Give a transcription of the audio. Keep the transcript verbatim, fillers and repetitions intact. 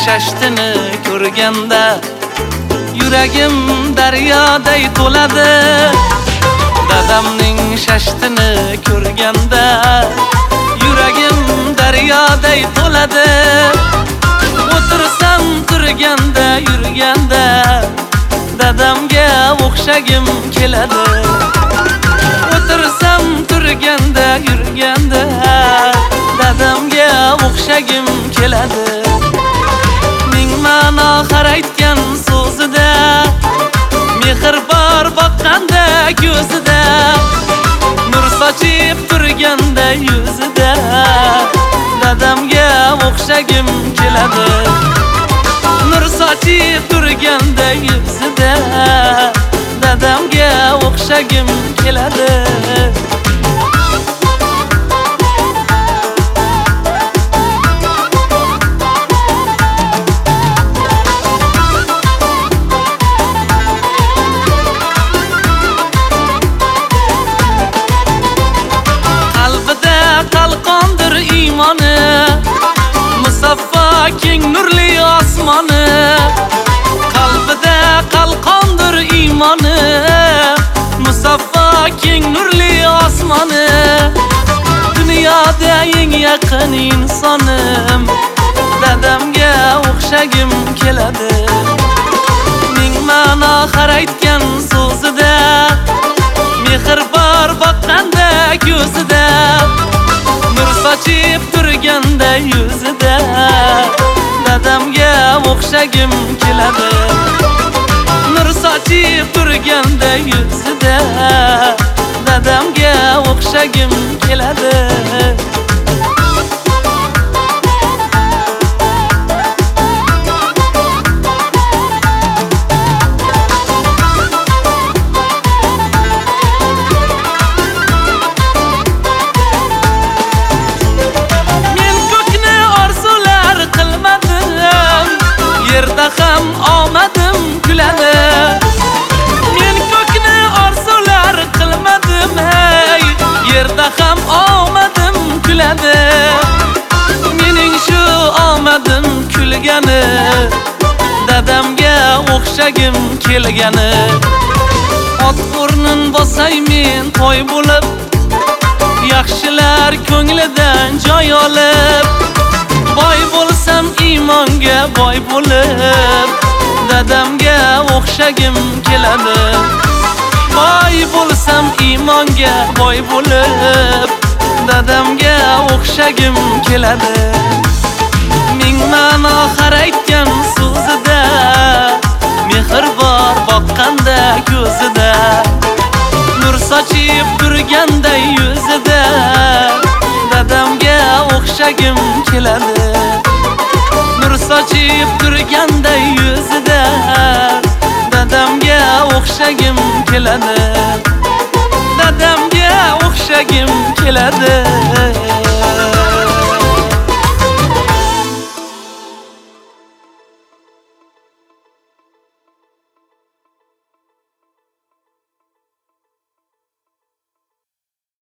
shashtini ko'rganda yuragim daryoday to'ladi. Dadamning shashtini ko'rganda yuragim daryoday to'ladi. O'tirsam turganda yurganda dadamga o'xshagim keladi. O'tirsam turganda yurganda dadamga o'xshagim keladi. Ming ma'no har aytgan so'zida, mehr bor boqqanda ko'zida, nur sochib turganda yuzida dadamga o'xshagim keladi. Nur sochib turganda yuzida dadamga o'xshagim keladi. Qalbida qalqondir iymoni, musaffo keng nurli osmoni. Qalbida qalqondir iymoni, musaffo keng nurli osmoni. Dunyoda eng yaqin insonim dadamga o'xshagim keladi. Ming ma'no har aytgan so'zida, mehr bor boqqanda ko'zida, nur sochib turganda yuzida dadamga o'xshagim keladi. Nur sochib turganda yuzida dadamga o'xshagim keladi. Yerda ham omadim kuladi. Men ko'kni orzular qilmadim, hey, yerda ham omadim kuladi. Mening shu omadim kulgani dadamga o'xshagim kelgani. Ot o'rnin bosay men to'y bo'lib, yaxshilar ko'nglidan joy olib, boy bo'lsam iymonga boy bo'lib dadamga o'xshagim keladi. Boy bo'lsam iymonga boy bo'lib dadamga o'xshagim keladi. Ming ma'no har aytgan so'zida, mehr bor boqqanda ko'zida, nur sochib turganda yuzida dadamga o'xshagim keladi. Nur sochib turganda yuzida dadamga o'xshagim keladi. Dadamga o'xshagim keladi.